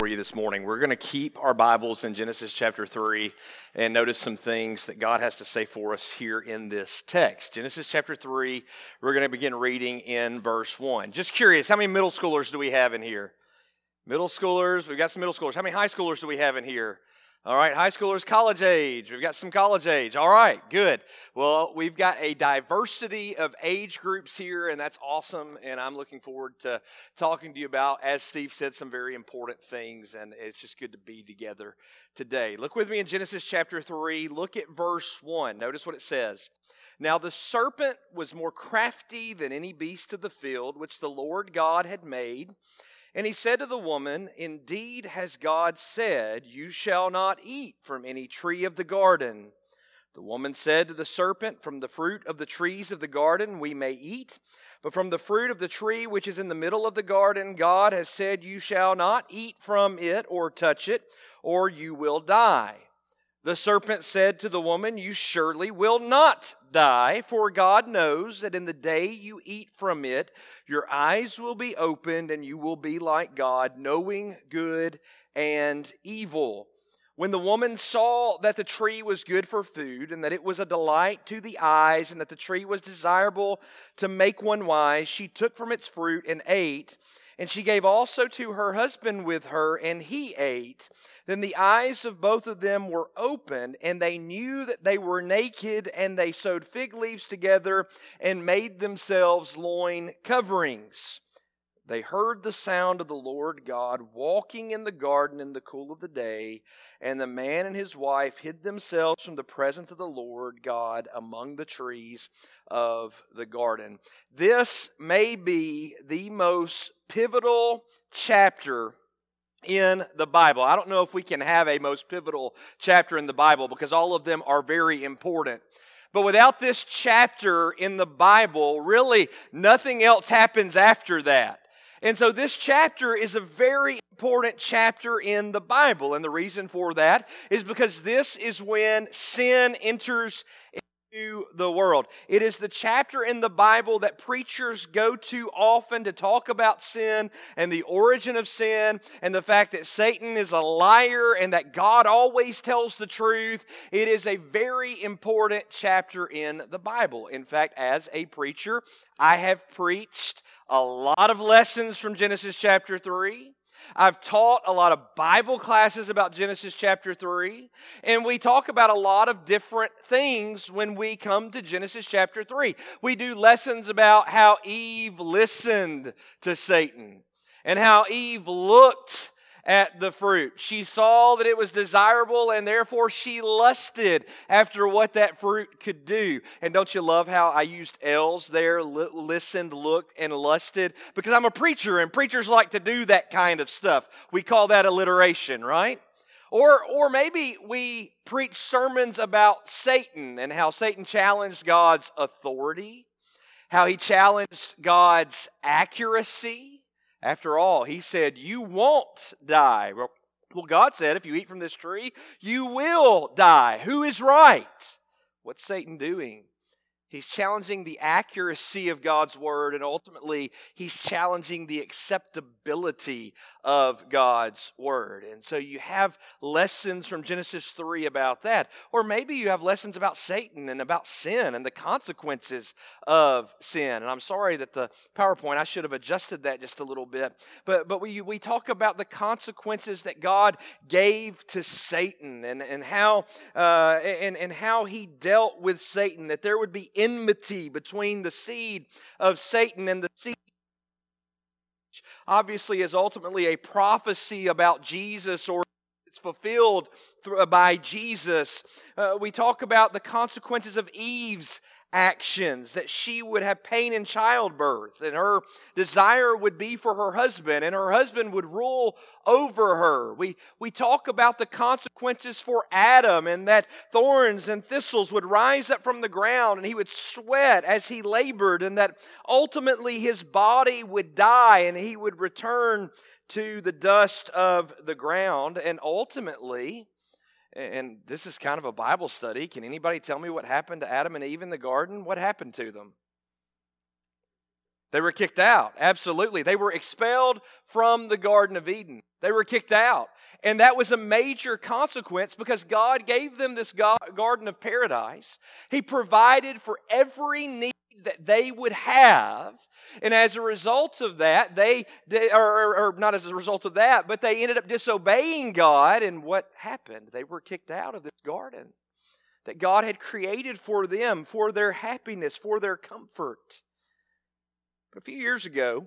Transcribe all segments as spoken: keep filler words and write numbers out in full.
For you this morning. We're going to keep our Bibles in Genesis chapter three and notice some things that God has to say for us here in this text. Genesis chapter three, we're going to begin reading in verse one. Just curious, how many middle schoolers do we have in here? Middle schoolers, we've got some middle schoolers. How many high schoolers do we have in here? All right, high schoolers, college age. We've got some college age. All right, good. Well, we've got a diversity of age groups here, and that's awesome, and I'm looking forward to talking to you about, as Steve said, some very important things, and it's just good to be together today. Look with me in Genesis chapter three. Look at verse one. Notice what it says. Now the serpent was more crafty than any beast of the field, which the Lord God had made. And he said to the woman, "Indeed has God said, you shall not eat from any tree of the garden." The woman said to the serpent, "From the fruit of the trees of the garden we may eat, but from the fruit of the tree which is in the middle of the garden, God has said, you shall not eat from it or touch it, or you will die." The serpent said to the woman, "You surely will not die, for God knows that in the day you eat from it, your eyes will be opened and you will be like God, knowing good and evil." When the woman saw that the tree was good for food, and that it was a delight to the eyes, and that the tree was desirable to make one wise, she took from its fruit and ate. And she gave also to her husband with her, and he ate. Then the eyes of both of them were opened, and they knew that they were naked, and they sewed fig leaves together and made themselves loin coverings. They heard the sound of the Lord God walking in the garden in the cool of the day, and the man and his wife hid themselves from the presence of the Lord God among the trees of the garden. This may be the most pivotal chapter in the Bible. I don't know if we can have a most pivotal chapter in the Bible because all of them are very important. But without this chapter in the Bible, really nothing else happens after that. And so this chapter is a very important chapter in the Bible. And the reason for that is because this is when sin enters into the world. It is the chapter in the Bible that preachers go to often to talk about sin and the origin of sin and the fact that Satan is a liar and that God always tells the truth. It is a very important chapter in the Bible. In fact, as a preacher, I have preached a lot of lessons from Genesis chapter three. I've taught a lot of Bible classes about Genesis chapter three. And we talk about a lot of different things when we come to Genesis chapter three. We do lessons about how Eve listened to Satan and how Eve looked at the fruit. She saw that it was desirable, and therefore she lusted after what that fruit could do. And don't you love how I used L's there? L- listened, looked, and lusted? Because I'm a preacher, and preachers like to do that kind of stuff. We call that alliteration, right? Or, or maybe we preach sermons about Satan and how Satan challenged God's authority, how he challenged God's accuracy. After all, he said, "You won't die." Well, well, God said, if you eat from this tree, you will die. Who is right? What's Satan doing? He's challenging the accuracy of God's word, and ultimately, he's challenging the acceptability of God's word. And so you have lessons from Genesis three about that. Or maybe you have lessons about Satan and about sin and the consequences of sin. And I'm sorry that the PowerPoint, I should have adjusted that just a little bit. But but we we talk about the consequences that God gave to Satan and, and how uh, and, and how he dealt with Satan, that there would be enmity between the seed of Satan and the seed, obviously is ultimately a prophecy about Jesus, or it's fulfilled through, by Jesus. Uh, we talk about the consequences of Eve's actions, that she would have pain in childbirth, and her desire would be for her husband, and her husband would rule over her. We, we talk about the consequences for Adam, and that thorns and thistles would rise up from the ground, and he would sweat as he labored, and that ultimately his body would die, and he would return to the dust of the ground, and ultimately, and this is kind of a Bible study. Can anybody tell me what happened to Adam and Eve in the garden? What happened to them? They were kicked out, absolutely. They were expelled from the Garden of Eden. They were kicked out. And that was a major consequence because God gave them this garden of paradise. He provided for every need that they would have. And as a result of that, they, or, or, or not as a result of that, but they ended up disobeying God. And what happened? They were kicked out of this garden that God had created for them, for their happiness, for their comfort. But a few years ago,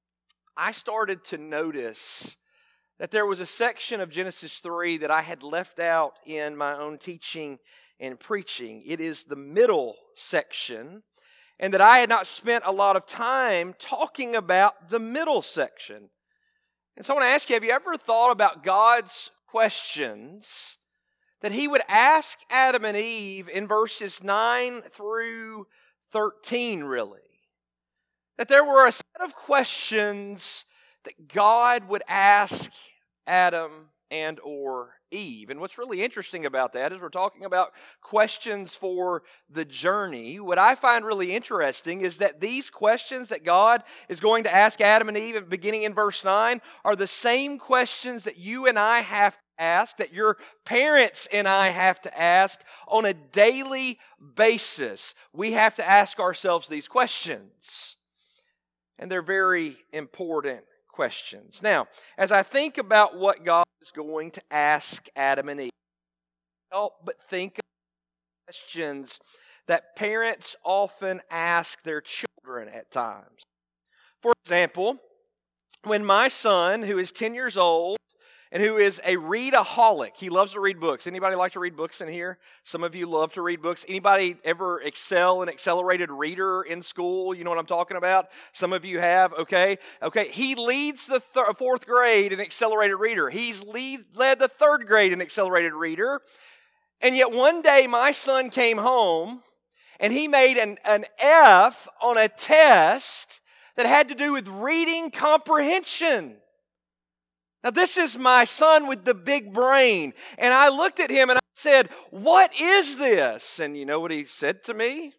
I started to notice that there was a section of Genesis three that I had left out in my own teaching and preaching. It is the middle section, and that I had not spent a lot of time talking about the middle section. And so I want to ask you, have you ever thought about God's questions that He would ask Adam and Eve in verses nine through thirteen, really? That there were a set of questions that God would ask Adam and or Eve. And what's really interesting about that is we're talking about questions for the journey. What I find really interesting is that these questions that God is going to ask Adam and Eve, beginning in verse nine, are the same questions that you and I have to ask, that your parents and I have to ask on a daily basis. We have to ask ourselves these questions. And they're very important questions. Now, as I think about what God is going to ask Adam and Eve, help but think of questions that parents often ask their children at times. For example, when my son, who is ten years old, and who is a readaholic. He loves to read books. Anybody like to read books in here? Some of you love to read books. Anybody ever excel in accelerated reader in school? You know what I'm talking about? Some of you have, okay? Okay, he leads the th- fourth grade in accelerated reader. He's lead, led the third grade in accelerated reader. And yet one day my son came home and he made an, an F on a test that had to do with reading comprehension. Now, this is my son with the big brain. And I looked at him and I said, "What is this?" And you know what he said to me?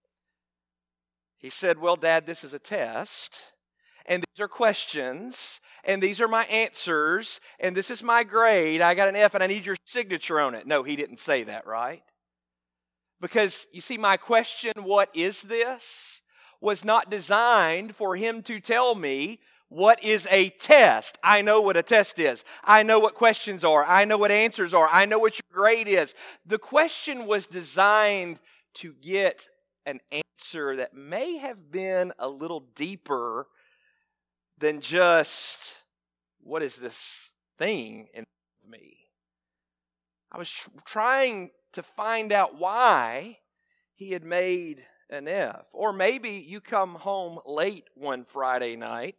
He said, "Well, Dad, this is a test. And these are questions. And these are my answers. And this is my grade. I got an F and I need your signature on it." No, he didn't say that, right? Because, you see, my question, "What is this?" was not designed for him to tell me what is a test. I know what a test is. I know what questions are. I know what answers are. I know what your grade is. The question was designed to get an answer that may have been a little deeper than just, what is this thing in me? I was tr- trying to find out why he had made an F. Or maybe you come home late one Friday night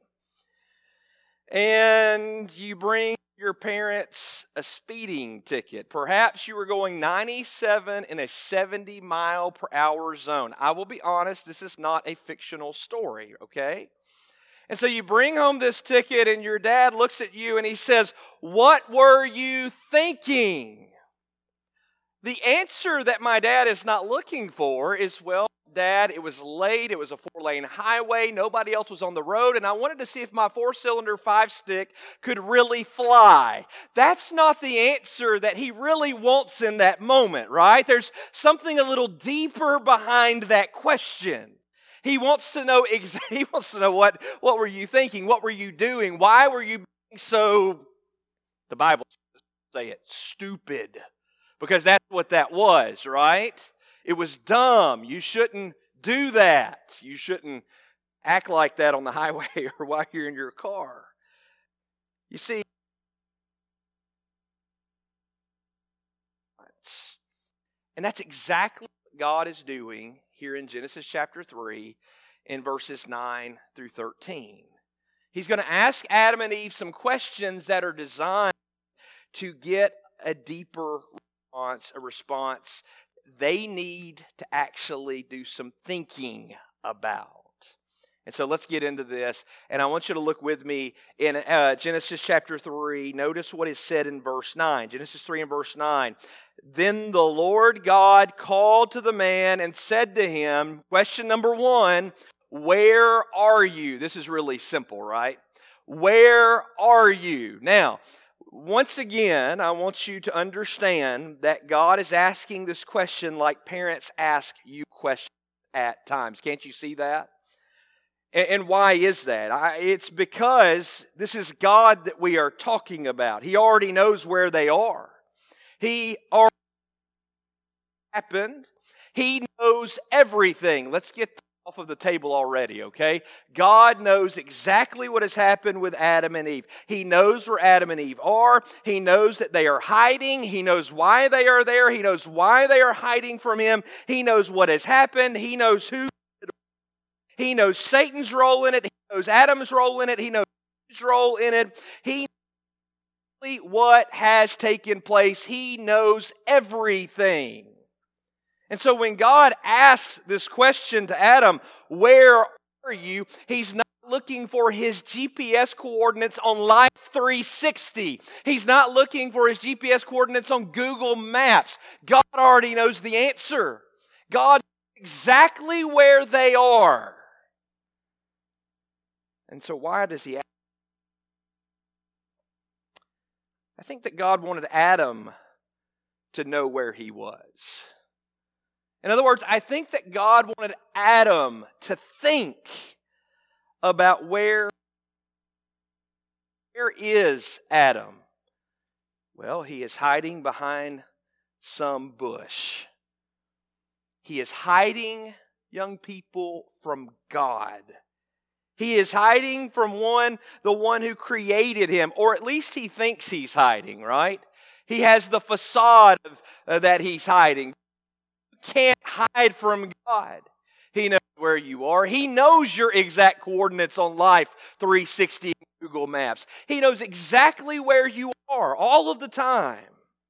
and you bring your parents a speeding ticket. Perhaps you were going ninety-seven in a seventy mile per hour zone. I will be honest, this is not a fictional story, okay? And so you bring home this ticket and your dad looks at you and he says, "What were you thinking?" The answer that my dad is not looking for is, "Well, Dad, it was late, it was a four-lane highway, nobody else was on the road, and I wanted to see if my four-cylinder five-stick could really fly." That's not the answer that he really wants in that moment, right? There's something a little deeper behind that question. He wants to know ex- he wants to know what, what were you thinking? What were you doing? Why were you being so, the Bible says, say it, stupid? Because that's what that was, right? It was dumb. You shouldn't do that. You shouldn't act like that on the highway or while you're in your car. You see, and that's exactly what God is doing here in Genesis chapter three in verses nine through thirteen. He's going to ask Adam and Eve some questions that are designed to get a deeper response, a response they need to actually do some thinking about. And so let's get into this. And I want you to look with me in uh, Genesis chapter three. Notice what is said in verse nine. Genesis three and verse nine. "Then the Lord God called to the man and said to him," question number one, Where are you? This is really simple, right? Where are you? Now, once again, I want you to understand that God is asking this question like parents ask you questions at times. Can't you see that? And why is that? I, it's because this is God that we are talking about. He already knows where they are. He already happened. He knows everything. Let's get off of the table already, okay? God knows exactly what has happened with Adam and Eve. He knows where Adam and Eve are. He knows that they are hiding. He knows why they are there. He knows why they are hiding from Him. He knows what has happened. He knows who. He knows Satan's role in it. He knows Adam's role in it. He knows Eve's role in it. He knows what has taken place. He knows everything. And so when God asks this question to Adam, where are you? He's not looking for his G P S coordinates on Life three sixty. He's not looking for his G P S coordinates on Google Maps. God already knows the answer. God knows exactly where they are. And so why does he ask? I think that God wanted Adam to know where he was. In other words, I think that God wanted Adam to think about where, where is Adam? Well, he is hiding behind some bush. He is hiding, young people, from God. He is hiding from one, the one who created him, or at least he thinks he's hiding, right? He has the facade of, uh, that he's hiding. You can't hide from God. He knows where you are. He knows your exact coordinates on Life three sixty Google Maps. He knows exactly where you are all of the time.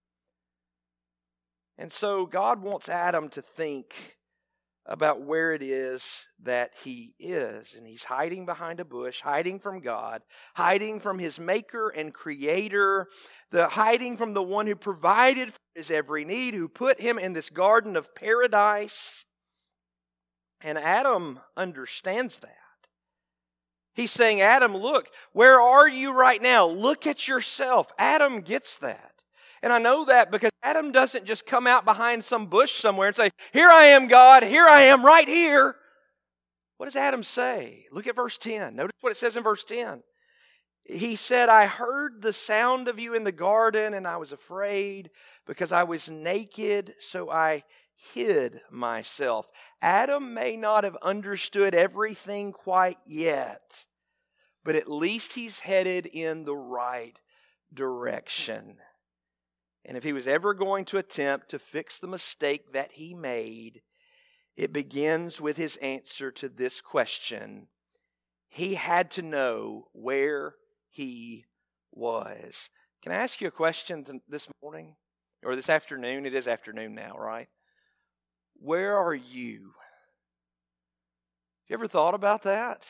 And so God wants Adam to think about where it is that he is. And he's hiding behind a bush, hiding from God, hiding from his maker and creator, the hiding from the one who provided for his every need, who put him in this garden of paradise. And Adam understands that. He's saying, Adam, look, where are you right now? Look at yourself. Adam gets that. And I know that because Adam doesn't just come out behind some bush somewhere and say, here I am, God, here I am right here. What does Adam say? Look at verse ten. Notice what it says in verse ten. He said, I heard the sound of you in the garden and I was afraid because I was naked, so I hid myself. Adam may not have understood everything quite yet, but at least he's headed in the right direction. And if he was ever going to attempt to fix the mistake that he made, it begins with his answer to this question. He had to know where he was. Can I ask you a question this morning? Or this afternoon? It is afternoon now, right? Where are you? Have you ever thought about that?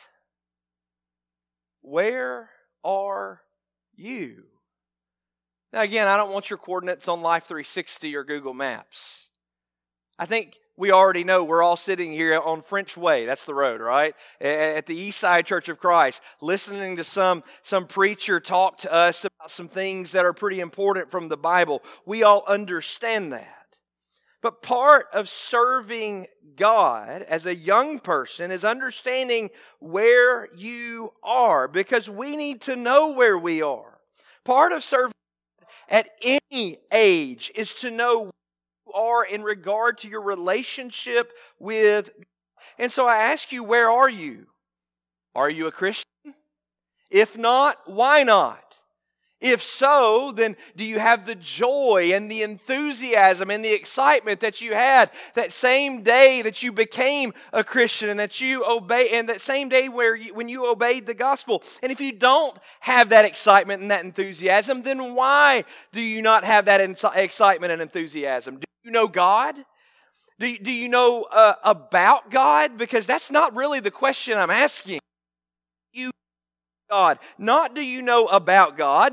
Where are you? Now again, I don't want your coordinates on Life three sixty or Google Maps. I think we already know we're all sitting here on French Way. That's the road, right? At the East Side Church of Christ, listening to some, some preacher talk to us about some things that are pretty important from the Bible. We all understand that. But part of serving God as a young person is understanding where you are, because we need to know where we are. Part of serving at any age is to know where you are in regard to your relationship with God. And so I ask you, where are you? Are you a Christian? If not, why not? If so, then do you have the joy and the enthusiasm and the excitement that you had that same day that you became a Christian and that you obey, and that same day where you, when you obeyed the gospel? And if you don't have that excitement and that enthusiasm, then why do you not have that excitement and enthusiasm? Do you know God? Do you, do you know uh, about God? Because that's not really the question I'm asking. You God, not do you know about God, not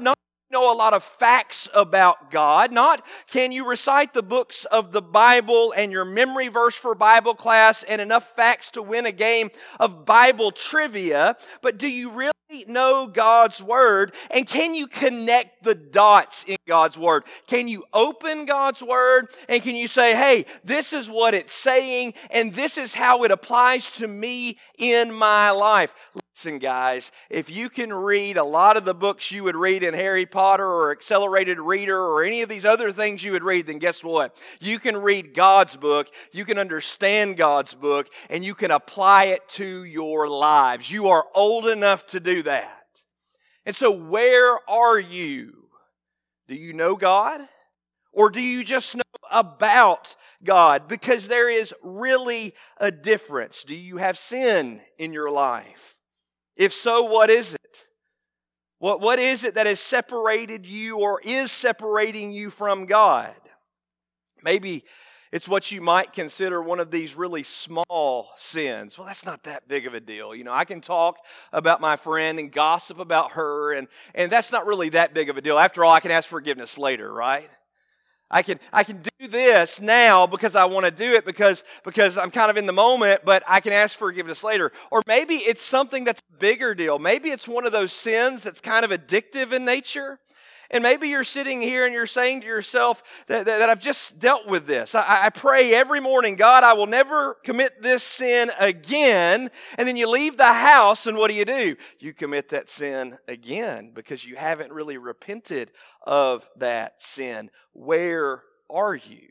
know a lot of facts about God. Not can you recite the books of the Bible and your memory verse for Bible class and enough facts to win a game of Bible trivia, but do you really know God's Word? And can you connect the dots in God's Word? Can you open God's Word and can you say, hey, this is what it's saying and this is how it applies to me in my life? Listen, guys, if you can read a lot of the books you would read in Harry Potter or Accelerated Reader or any of these other things you would read, then guess what? You can read God's book, you can understand God's book, and you can apply it to your lives. You are old enough to do that. And so where are you? Do you know God? Or do you just know about God? Because there is really a difference. Do you have sin in your life? If so, what is it? What, what is it that has separated you or is separating you from God? Maybe it's what you might consider one of these really small sins. Well, that's not that big of a deal. You know, I can talk about my friend and gossip about her, and, and that's not really that big of a deal. After all, I can ask forgiveness later, right? I can I can do this now because I want to do it because, because I'm kind of in the moment, but I can ask forgiveness later. Or maybe it's something that's a bigger deal. Maybe it's one of those sins that's kind of addictive in nature. And maybe you're sitting here and you're saying to yourself that, that, that I've just dealt with this. I, I pray every morning, God, I will never commit this sin again. And then you leave the house and what do you do? You commit that sin again because you haven't really repented of that sin. Where are you?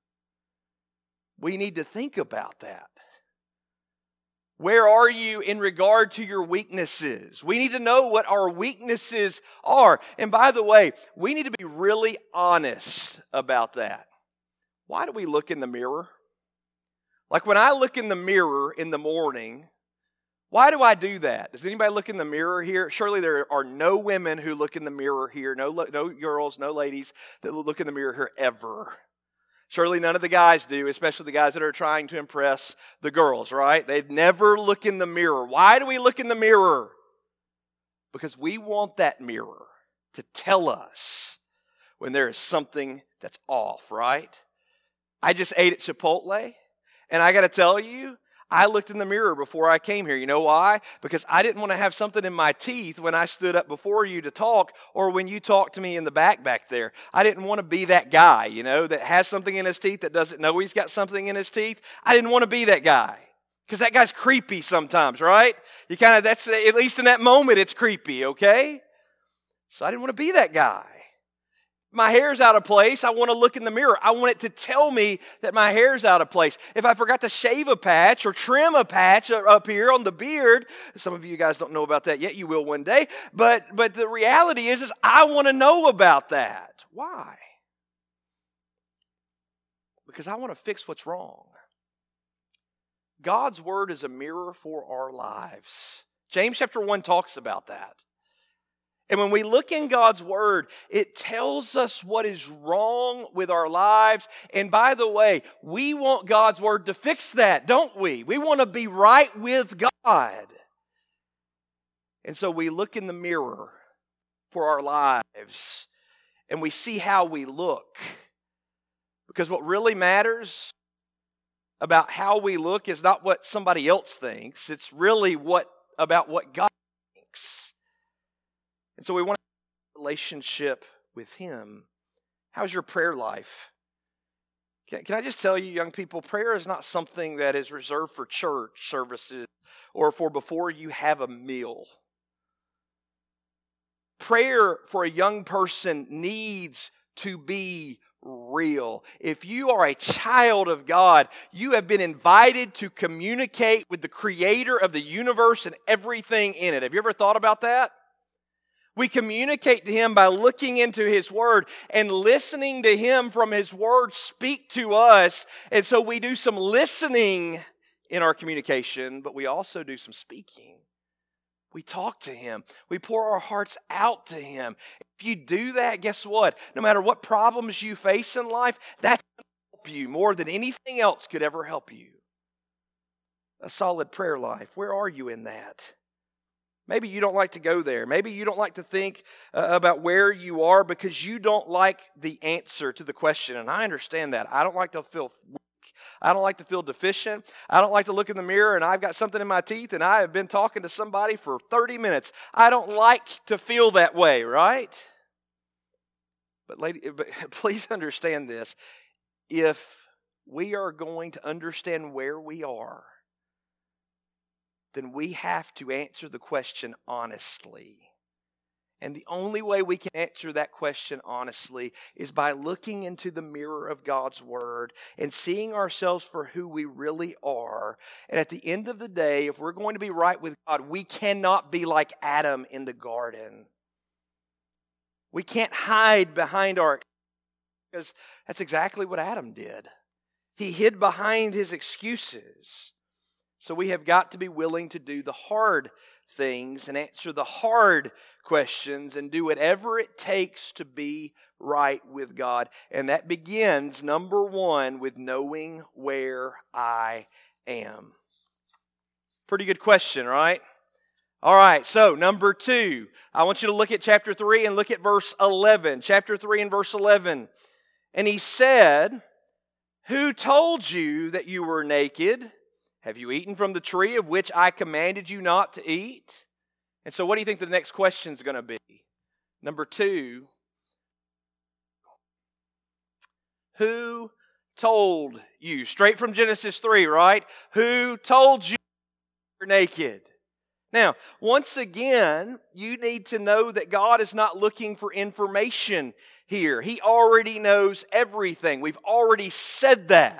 We need to think about that. Where are you in regard to your weaknesses? We need to know what our weaknesses are. And by the way, we need to be really honest about that. Why do we look in the mirror? Like when I look in the mirror in the morning, why do I do that? Does anybody look in the mirror here? Surely there are no women who look in the mirror here, no, no girls, no ladies that look in the mirror here ever. Surely none of the guys do, especially the guys that are trying to impress the girls, right? They'd never look in the mirror. Why do we look in the mirror? Because we want that mirror to tell us when there is something that's off, right? I just ate at Chipotle, and I got to tell you, I looked in the mirror before I came here. You know why? Because I didn't want to have something in my teeth when I stood up before you to talk or when you talked to me in the back back there. I didn't want to be that guy, you know, that has something in his teeth that doesn't know he's got something in his teeth. I didn't want to be that guy because that guy's creepy sometimes, right? You kind of, that's, at least in that moment, it's creepy, okay? So I didn't want to be that guy. My hair's out of place, I want to look in the mirror. I want it to tell me that my hair's out of place. If I forgot to shave a patch or trim a patch up here on the beard, some of you guys don't know about that yet, you will one day. But, but the reality is, is I want to know about that. Why? Because I want to fix what's wrong. God's Word is a mirror for our lives. James chapter one talks about that. And when we look in God's Word, it tells us what is wrong with our lives. And by the way, we want God's Word to fix that, don't we? We want to be right with God. And so we look in the mirror for our lives and we see how we look. Because what really matters about how we look is not what somebody else thinks. It's really what about what God thinks. And so we want a relationship with Him. How's your prayer life? Can, can I just tell you, young people, prayer is not something that is reserved for church services or for before you have a meal. Prayer for a young person needs to be real. If you are a child of God, you have been invited to communicate with the Creator of the universe and everything in it. Have you ever thought about that? We communicate to Him by looking into His Word and listening to Him from His Word speak to us. And so we do some listening in our communication, but we also do some speaking. We talk to Him. We pour our hearts out to Him. If you do that, guess what? No matter what problems you face in life, that's going to help you more than anything else could ever help you. A solid prayer life. Where are you in that? Maybe you don't like to go there. Maybe you don't like to think uh, about where you are because you don't like the answer to the question. And I understand that. I don't like to feel weak. I don't like to feel deficient. I don't like to look in the mirror and I've got something in my teeth and I have been talking to somebody for thirty minutes. I don't like to feel that way, right? But, lady, but please understand this. If we are going to understand where we are, then we have to answer the question honestly. And the only way we can answer that question honestly is by looking into the mirror of God's Word and seeing ourselves for who we really are. And at the end of the day, if we're going to be right with God, we cannot be like Adam in the garden. We can't hide behind our, because that's exactly what Adam did. He hid behind his excuses. So we have got to be willing to do the hard things and answer the hard questions and do whatever it takes to be right with God. And that begins, number one, with knowing where I am. Pretty good question, right? All right, so number two, I want you to look at chapter three and look at verse eleven. Chapter three and verse eleven. And he said, "Who told you that you were naked? Have you eaten from the tree of which I commanded you not to eat?" And so what do you think the next question is going to be? Number two, who told you? Straight from Genesis three, right? Who told you you're naked? Now, once again, you need to know that God is not looking for information here. He already knows everything. We've already said that.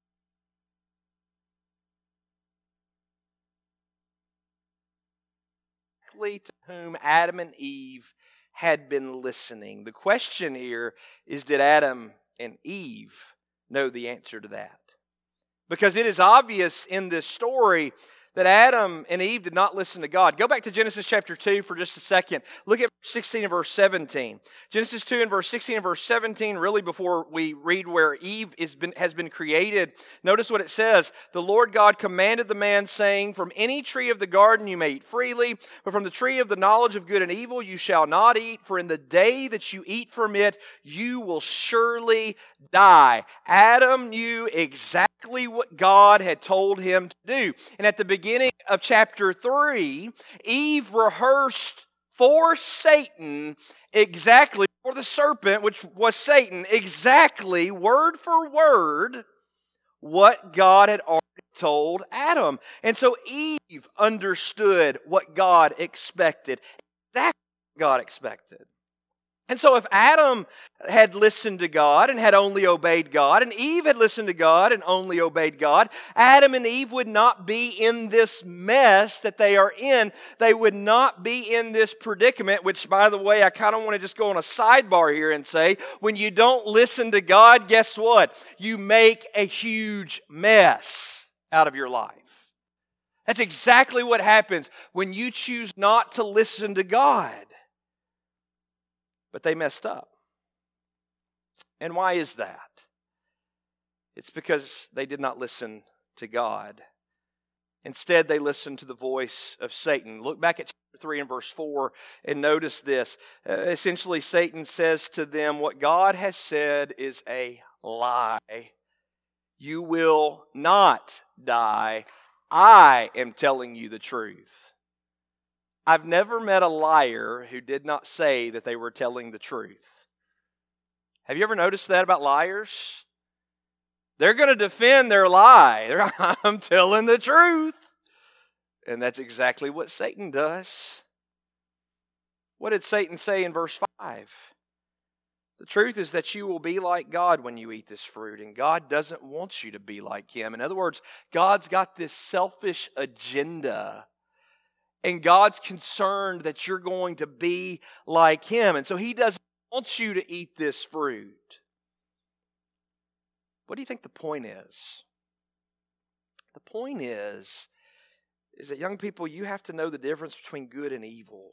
To whom Adam and Eve had been listening. The question here is, did Adam and Eve know the answer to that? Because it is obvious in this story that Adam and Eve did not listen to God. Go back to Genesis chapter two for just a second. Look at verse sixteen and verse seventeen. Genesis two and verse sixteen and verse seventeen, really before we read where Eve is been, has been created. Notice what it says. "The Lord God commanded the man, saying, From any tree of the garden you may eat freely, but from the tree of the knowledge of good and evil you shall not eat, for in the day that you eat from it, you will surely die." Adam knew exactly what God had told him to do. And at the beginning of chapter three, Eve rehearsed for Satan exactly, for the serpent, which was Satan, exactly, word for word, what God had already told Adam. And so Eve understood what God expected, exactly what God expected. And so if Adam had listened to God and had only obeyed God, and Eve had listened to God and only obeyed God, Adam and Eve would not be in this mess that they are in. They would not be in this predicament, which, by the way, I kind of want to just go on a sidebar here and say, when you don't listen to God, guess what? You make a huge mess out of your life. That's exactly what happens when you choose not to listen to God. But they messed up. And why is that? It's because they did not listen to God. Instead, they listened to the voice of Satan. Look back at chapter three and verse four and notice this. Uh, essentially, Satan says to them, what God has said is a lie. You will not die. I am telling you the truth. I've never met a liar who did not say that they were telling the truth. Have you ever noticed that about liars? They're going to defend their lie. I'm telling the truth. And that's exactly what Satan does. What did Satan say in verse five? The truth is that you will be like God when you eat this fruit, and God doesn't want you to be like Him. In other words, God's got this selfish agenda. And God's concerned that you're going to be like Him. And so He doesn't want you to eat this fruit. What do you think the point is? The point is, is that young people, you have to know the difference between good and evil.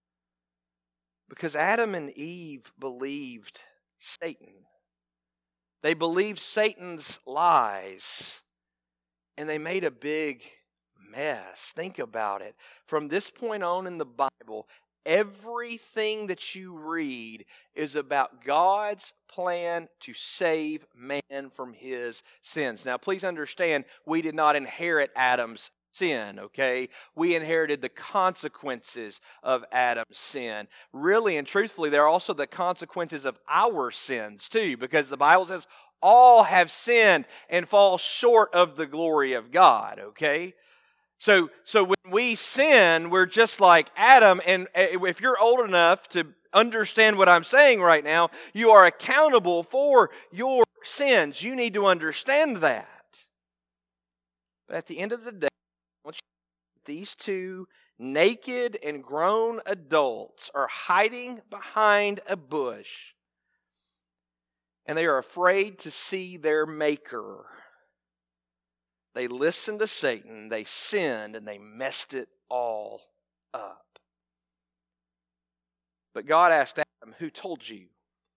Because Adam and Eve believed Satan. They believed Satan's lies. And they made a big mess. Think about it. From this point on in the Bible, everything that you read is about God's plan to save man from his sins. Now, please understand, we did not inherit Adam's sin, okay? We inherited the consequences of Adam's sin. Really and truthfully, there are also the consequences of our sins too, because the Bible says all have sinned and fall short of the glory of God, okay? So, so when we sin, we're just like Adam, and if you're old enough to understand what I'm saying right now, you are accountable for your sins. You need to understand that. But at the end of the day, these two naked and grown adults are hiding behind a bush, and they are afraid to see their Maker. They listened to Satan, they sinned, and they messed it all up. But God asked Adam, "Who told you?"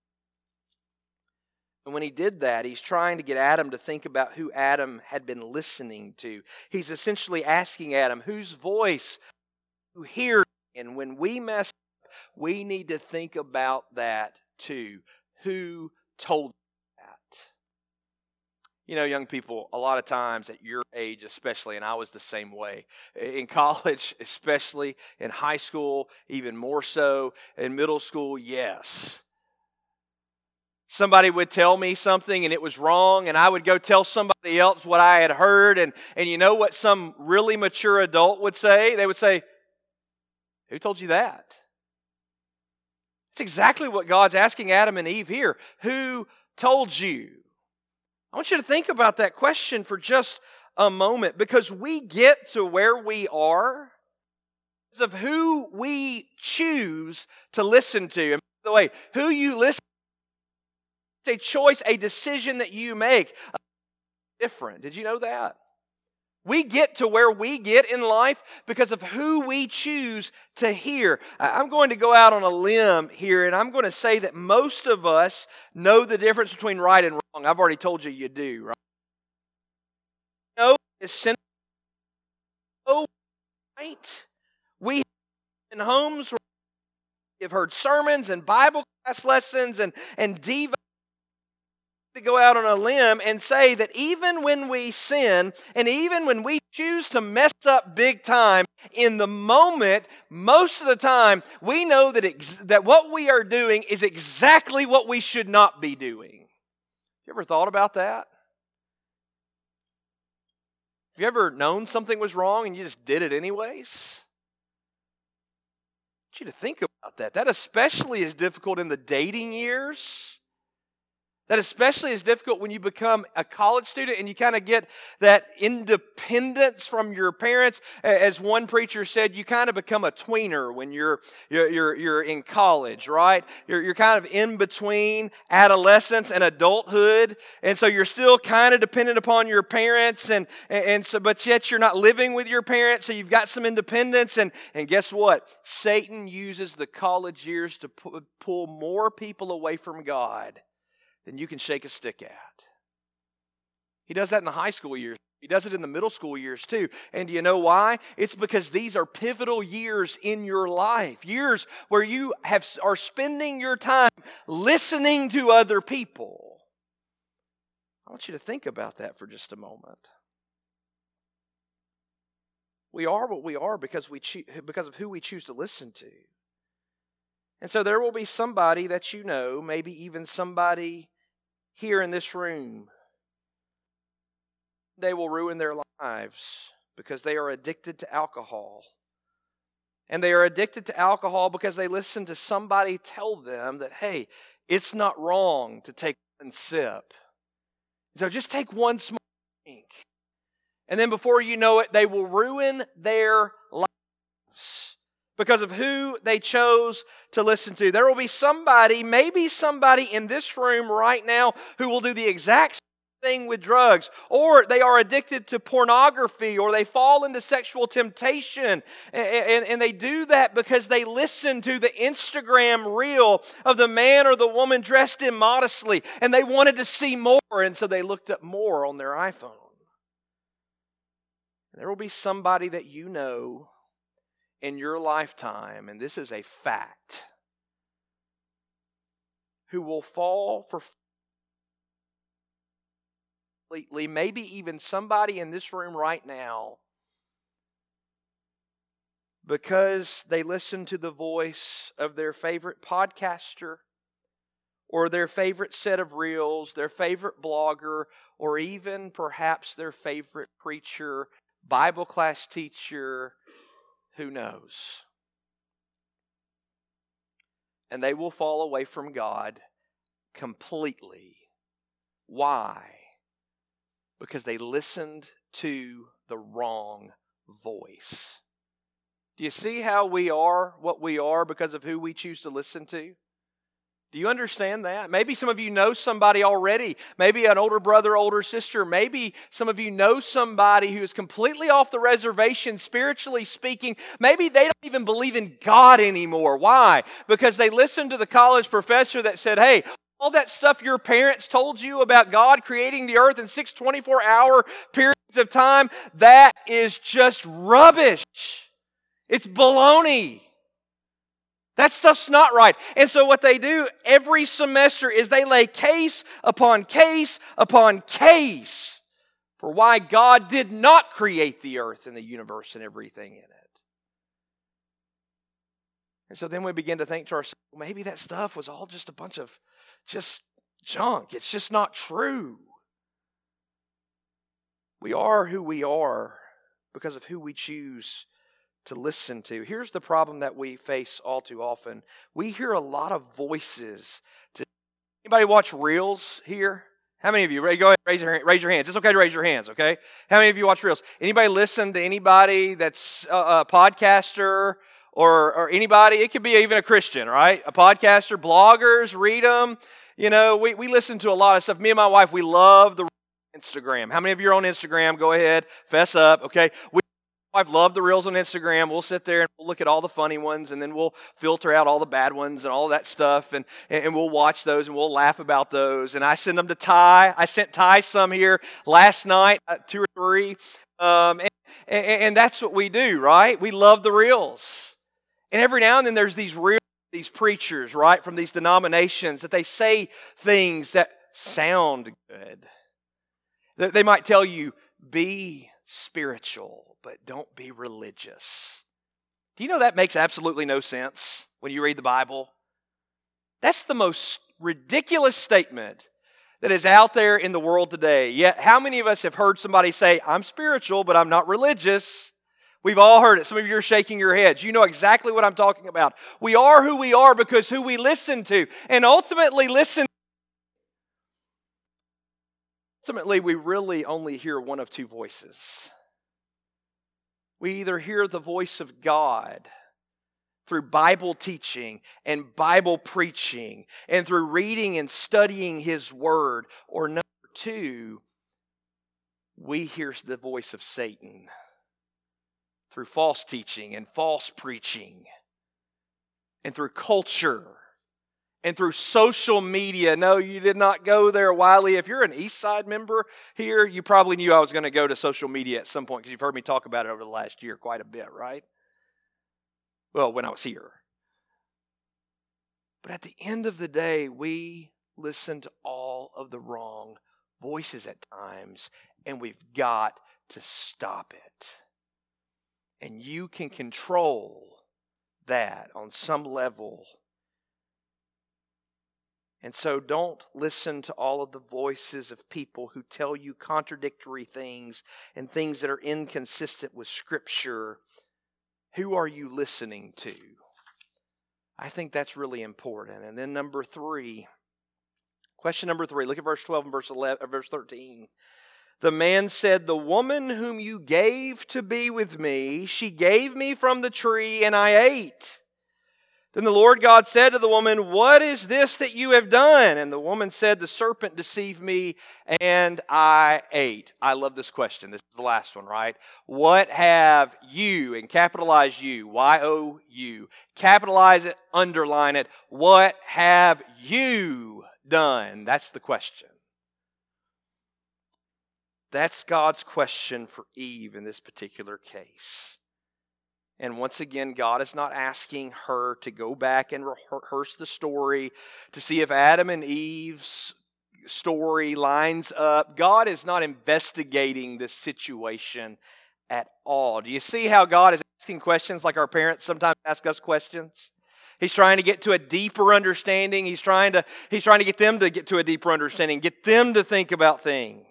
And when he did that, he's trying to get Adam to think about who Adam had been listening to. He's essentially asking Adam, whose voice you hear? And when we mess up, we need to think about that too. Who told you that? You know, young people, a lot of times at your age especially, and I was the same way, in college especially, in high school even more so, in middle school, yes. Somebody would tell me something and it was wrong, and I would go tell somebody else what I had heard, and, and you know what some really mature adult would say? They would say, "Who told you that?" It's exactly what God's asking Adam and Eve here. Who told you? I want you to think about that question for just a moment, because we get to where we are because of who we choose to listen to. And by the way, who you listen to, it's a choice, a decision that you make. Different. Did you know that? We get to where we get in life because of who we choose to hear. I'm going to go out on a limb here, and I'm going to say that most of us know the difference between right and wrong. I've already told you you do, right? No, it's sin. Oh, right. We have in homes where we have heard sermons and Bible class lessons and and dev. To go out on a limb and say that even when we sin and even when we choose to mess up big time, in the moment, most of the time, we know that ex- that what we are doing is exactly what we should not be doing. You ever thought about that? Have you ever known something was wrong and you just did it anyways? I want you to think about that. That especially is difficult in the dating years. That especially is difficult when you become a college student and you kind of get that independence from your parents. As one preacher said, you kind of become a tweener when you're you're you're, you're in college, right? You're you're kind of in between adolescence and adulthood, and so you're still kind of dependent upon your parents, and and so but yet you're not living with your parents, so you've got some independence. And and guess what? Satan uses the college years to pu- pull more people away from God than you can shake a stick at. He does that in the high school years. He does it in the middle school years too. And do you know why? It's because these are pivotal years in your life. Years where you have are spending your time listening to other people. I want you to think about that for just a moment. We are what we are because we cho- because of who we choose to listen to. And so there will be somebody that you know, maybe even somebody here in this room. They will ruin their lives because they are addicted to alcohol. And they are addicted to alcohol because they listen to somebody tell them that, hey, it's not wrong to take one sip. So just take one small drink. And then before you know it, they will ruin their lives because of who they chose to listen to. There will be somebody, maybe somebody in this room right now who will do the exact same thing with drugs, or they are addicted to pornography, or they fall into sexual temptation, and, and, and they do that because they listen to the Instagram reel of the man or the woman dressed immodestly, and they wanted to see more, and so they looked up more on their iPhone. There will be somebody that you know in your lifetime, and this is a fact, who will fall for completely, maybe even somebody in this room right now, because they listen to the voice of their favorite podcaster, or their favorite set of reels, their favorite blogger, or even perhaps their favorite preacher, Bible class teacher, who knows? And they will fall away from God completely. Why? Because they listened to the wrong voice. Do you see how we are what we are because of who we choose to listen to? Do you understand that? Maybe some of you know somebody already. Maybe an older brother, older sister. Maybe some of you know somebody who is completely off the reservation, spiritually speaking. Maybe they don't even believe in God anymore. Why? Because they listened to the college professor that said, hey, all that stuff your parents told you about God creating the earth in six twenty-four hour periods of time, that is just rubbish. It's baloney. That stuff's not right. And so what they do every semester is they lay case upon case upon case for why God did not create the earth and the universe and everything in it. And so then we begin to think to ourselves, well, maybe that stuff was all just a bunch of just junk. It's just not true. We are who we are because of who we choose to listen to. Here's the problem that we face all too often. We hear a lot of voices. To, anybody watch Reels here? How many of you? Go ahead, raise your, raise your hands. It's okay to raise your hands, okay? How many of you watch Reels? Anybody listen to anybody that's a, a podcaster or, or anybody? It could be even a Christian, right? A podcaster, bloggers, read them. You know, we, we listen to a lot of stuff. Me and my wife, we love the Instagram. How many of you are on Instagram? Go ahead, fess up, okay? We I've loved the Reels on Instagram. We'll sit there and we'll look at all the funny ones, and then we'll filter out all the bad ones and all that stuff, and, and we'll watch those and we'll laugh about those. And I send them to Ty. I sent Ty some here last night, two or three. Um, and, and, and that's what we do, right? We love the Reels. And every now and then there's these real, these preachers, right, from these denominations that they say things that sound good. They might tell you, be spiritual, but don't be religious. Do you know that makes absolutely no sense when you read the Bible? That's the most ridiculous statement that is out there in the world today. Yet, how many of us have heard somebody say, I'm spiritual, but I'm not religious? We've all heard it. Some of you are shaking your heads. You know exactly what I'm talking about. We are who we are because who we listen to. And ultimately, listen. Ultimately, we really only hear one of two voices. We either hear the voice of God through Bible teaching and Bible preaching and through reading and studying His Word, or number two, we hear the voice of Satan through false teaching and false preaching and through culture and through social media. No, you did not go there, Wiley. If you're an Eastside member here, you probably knew I was going to go to social media at some point because you've heard me talk about it over the last year quite a bit, right? Well, when I was here. But at the end of the day, we listen to all of the wrong voices at times, and we've got to stop it. And you can control that on some level. And so don't listen to all of the voices of people who tell you contradictory things and things that are inconsistent with Scripture. Who are you listening to? I think that's really important. And then number three, question number three, look at verse twelve and verse eleven, verse thirteen. The man said, the woman whom you gave to be with me, she gave me from the tree and I ate. Then the Lord God said to the woman, what is this that you have done? And the woman said, the serpent deceived me and I ate. I love this question. This is the last one, right? What have you, and capitalize you, Y O U, capitalize it, underline it. What have you done? That's the question. That's God's question for Eve in this particular case. And once again, God is not asking her to go back and rehearse the story to see if Adam and Eve's story lines up. God is not investigating this situation at all. Do you see how God is asking questions like our parents sometimes ask us questions? He's trying to get to a deeper understanding. He's trying to, he's trying to get them to get to a deeper understanding, get them to think about things.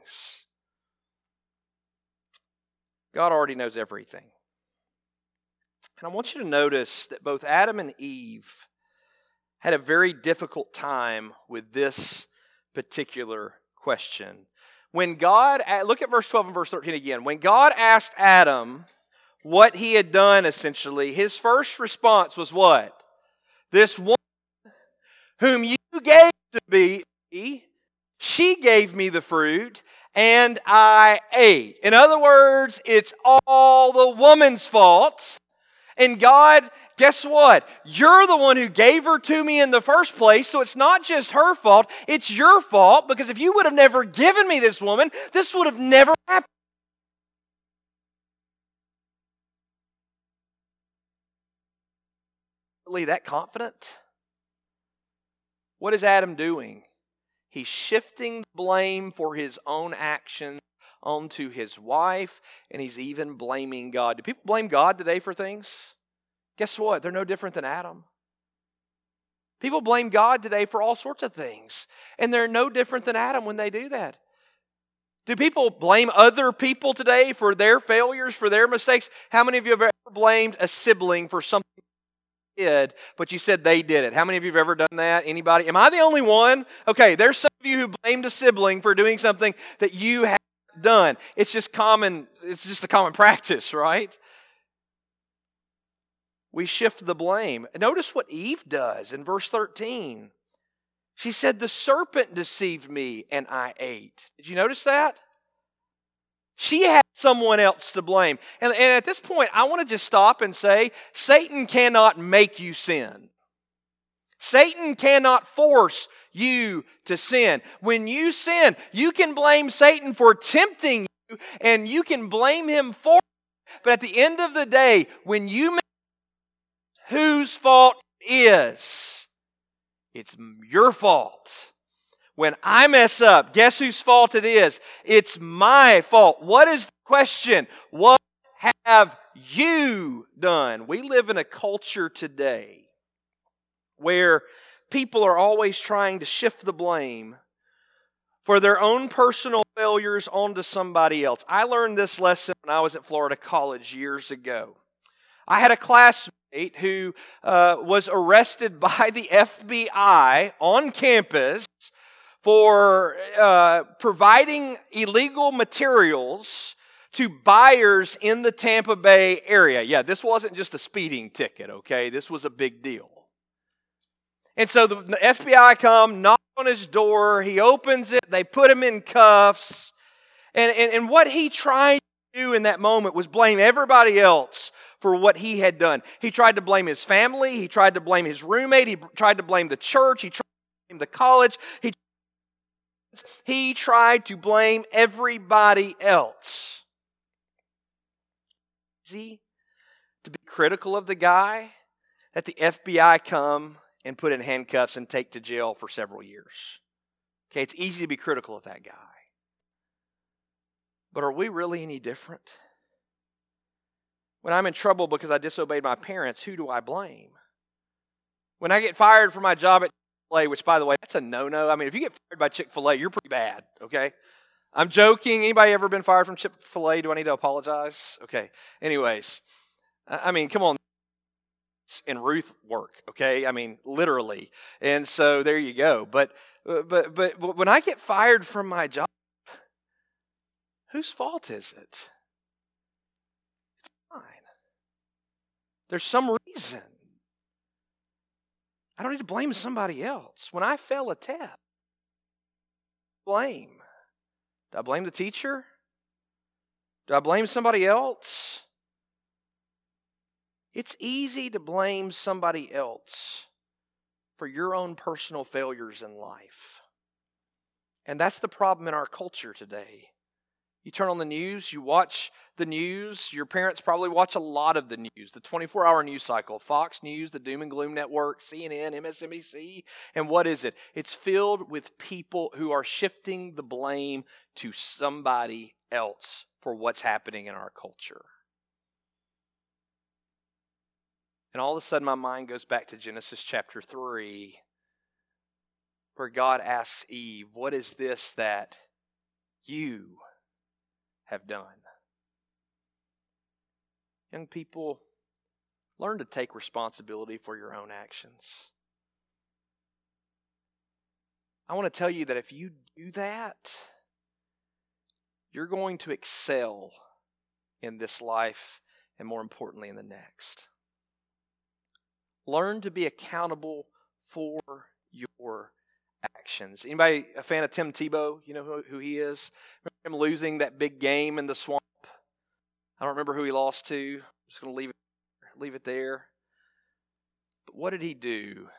God already knows everything. And I want you to notice that both Adam and Eve had a very difficult time with this particular question. When God, look at verse twelve and verse thirteen again. When God asked Adam what he had done, essentially, his first response was what? This woman whom you gave to me, she gave me the fruit, and I ate. In other words, it's all the woman's fault. And God, guess what? You're the one who gave her to me in the first place, so it's not just her fault, it's your fault, because if you would have never given me this woman, this would have never happened. Really that confident? What is Adam doing? He's shifting blame for his own actions onto his wife, and he's even blaming God. Do people blame God today for things? Guess what? They're no different than Adam. People blame God today for all sorts of things, and they're no different than Adam when they do that. Do people blame other people today for their failures, for their mistakes? How many of you have ever blamed a sibling for something they did, but you said they did it? How many of you have ever done that? Anybody? Am I the only one? Okay, there's some of you who blamed a sibling for doing something that you have done. It's just common, it's just a common practice, right? We shift the blame. Notice what Eve does in verse thirteen. She said, the serpent deceived me and I ate. Did you notice that? She had someone else to blame. And, and at this point, I want to just stop and say, Satan cannot make you sin. Satan cannot force you to sin. When you sin, you can blame Satan for tempting you, and you can blame him for it. But at the end of the day, when you make whose fault it is, it's your fault. When I mess up, guess whose fault it is? It's my fault. What is the question? What have you done? We live in a culture today where people are always trying to shift the blame for their own personal failures onto somebody else. I learned this lesson when I was at Florida College years ago. I had a classmate who uh, was arrested by the F B I on campus for uh, providing illegal materials to buyers in the Tampa Bay area. Yeah, this wasn't just a speeding ticket, okay? This was a big deal. And so the, the F B I come, knock on his door, he opens it, they put him in cuffs, and, and, and what he tried to do in that moment was blame everybody else for what he had done. He tried to blame his family, he tried to blame his roommate, he tried to blame the church, he tried to blame the college, he, he tried to blame everybody else. Easy to be critical of the guy that the F B I come and put in handcuffs and take to jail for several years. Okay, it's easy to be critical of that guy. But are we really any different? When I'm in trouble because I disobeyed my parents, who do I blame? When I get fired from my job at Chick-fil-A, which, by the way, that's a no-no. I mean, if you get fired by Chick-fil-A, you're pretty bad, okay? I'm joking. Anybody ever been fired from Chick-fil-A? Do I need to apologize? Okay. Anyways, I mean, come on. And Ruth work, okay? I mean, literally. And so there you go. But but but when I get fired from my job, whose fault is it? It's mine. There's some reason. I don't need to blame somebody else. When I fail a test, blame. Do I blame the teacher? Do I blame somebody else? It's easy to blame somebody else for your own personal failures in life. And that's the problem in our culture today. You turn on the news, you watch the news. Your parents probably watch a lot of the news, the twenty-four hour news cycle, Fox News, the Doom and Gloom Network, C N N, M S N B C. And what is it? It's filled with people who are shifting the blame to somebody else for what's happening in our culture. And all of a sudden my mind goes back to Genesis chapter three, where God asks Eve, what is this that you have done? Young people, learn to take responsibility for your own actions. I want to tell you that if you do that, you're going to excel in this life and more importantly in the next. Learn to be accountable for your actions. Anybody a fan of Tim Tebow? You know who, who he is? Remember him losing that big game in the swamp? I don't remember who he lost to. I'm just going to leave it, leave it there. But what did he do?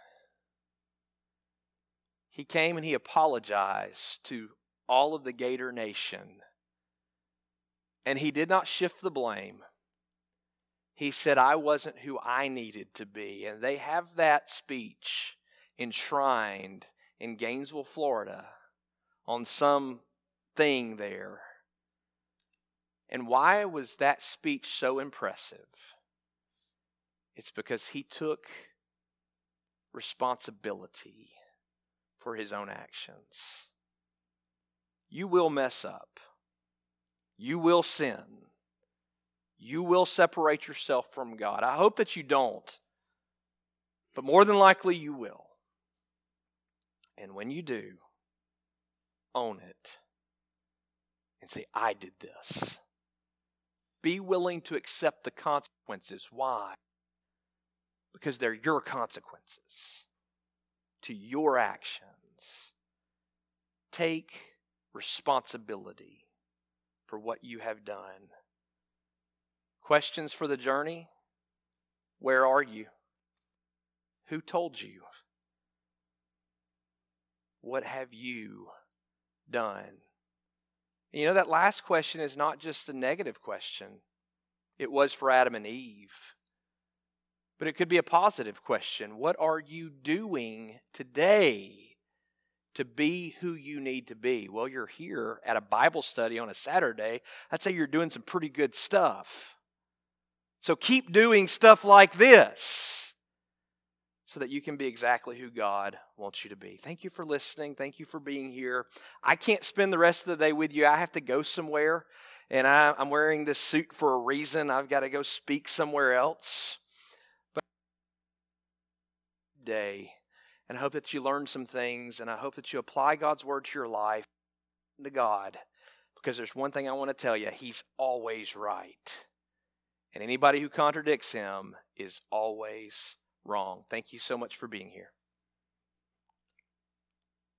He came and he apologized to all of the Gator Nation. And he did not shift the blame. He said, I wasn't who I needed to be. And they have that speech enshrined in Gainesville, Florida, on some thing there. And why was that speech so impressive? It's because he took responsibility for his own actions. You will mess up. You will sin. You will separate yourself from God. I hope that you don't, but more than likely you will. And when you do, own it and say, I did this. Be willing to accept the consequences. Why? Because they're your consequences to your actions. Take responsibility for what you have done. Questions for the journey? Where are you? Who told you? What have you done? You know, that last question is not just a negative question. It was for Adam and Eve. But it could be a positive question. What are you doing today to be who you need to be? Well, you're here at a Bible study on a Saturday. I'd say you're doing some pretty good stuff. So keep doing stuff like this so that you can be exactly who God wants you to be. Thank you for listening. Thank you for being here. I can't spend the rest of the day with you. I have to go somewhere, and I, I'm wearing this suit for a reason. I've got to go speak somewhere else. But day, and I hope that you learn some things, and I hope that you apply God's word to your life, to God, because there's one thing I want to tell you. He's always right. And anybody who contradicts him is always wrong. Thank you so much for being here.